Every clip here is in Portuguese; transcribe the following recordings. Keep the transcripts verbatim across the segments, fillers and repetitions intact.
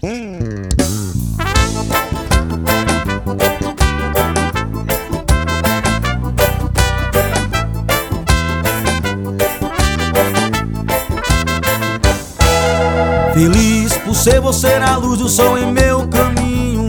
Hum. Feliz por ser você a luz do sol em meu caminho.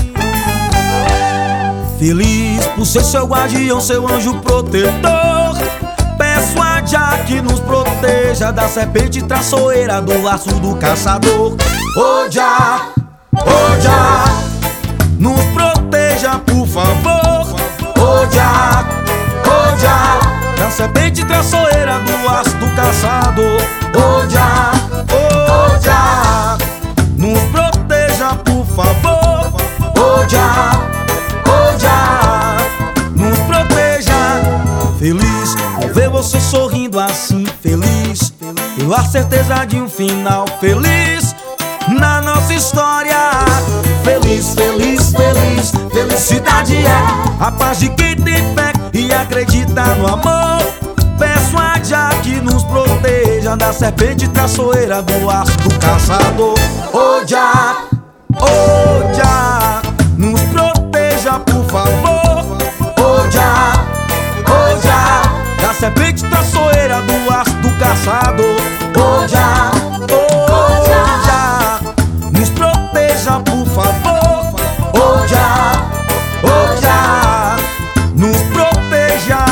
Feliz por ser seu guardião, seu anjo protetor. Peço a Jah que nos proteja da serpente traiçoeira, do laço do caçador. Ô Jah, ô Jah, nos proteja por favor. Ô Jah, ô Jah, da serpente traiçoeira, do laço do caçador. Ô Jah, ô Jah, nos proteja por favor. Ô Jah, ô Jah, nos proteja. Feliz por ver você sorrindo assim, feliz pela certeza de um final feliz na nossa história. Feliz, feliz, feliz, felicidade é a paz de quem tem fé e acredita no amor. Peço a Jah que nos proteja da serpente traiçoeira, do laço do caçador. Ô Jah, ô Jah, nos proteja por favor. Ô Jah, ô Jah, da serpente traiçoeira, do laço do caçador. Ô Jah, ô Jah, nos proteja por favor. Ô Jah, ô Jah, nos proteja.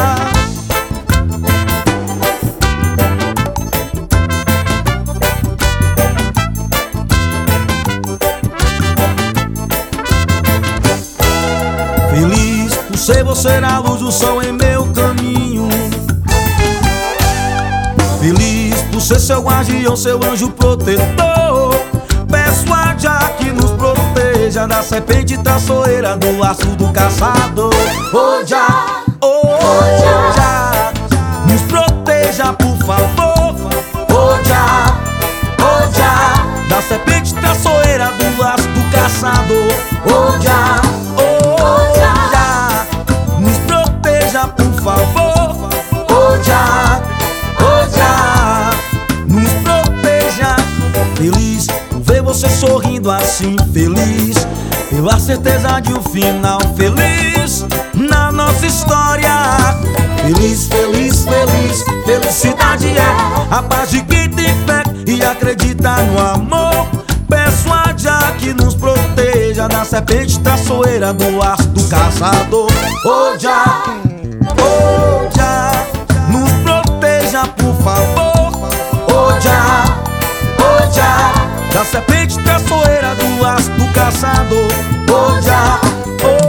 Feliz por ser você a luz do sol em meu caminho. Feliz por ser seu guardião, seu anjo protetor. Peço a Jah que nos proteja da serpente traiçoeira, do laço do caçador. Ô Jah, ô Jah, nos proteja por favor. Ô Jah, ô Jah, da serpente traiçoeira, do laço do caçador. Ô Jah, ô Jah, nos proteja por favor. Ô Jah, ô Jah, nos proteja. Feliz por ver você sorrindo assim, feliz pela certeza de um final feliz na nossa história. Feliz, feliz, feliz, felicidade é a paz de quem tem fé e acredita no amor. Peço a Jah que nos proteja da serpente traiçoeira, do laço do caçador. Ô Jah, ô Jah, nos proteja por favor. Ô Jah, ô Jah, da serpente traiçoeira, do laço do caçador. Ô Jah, ô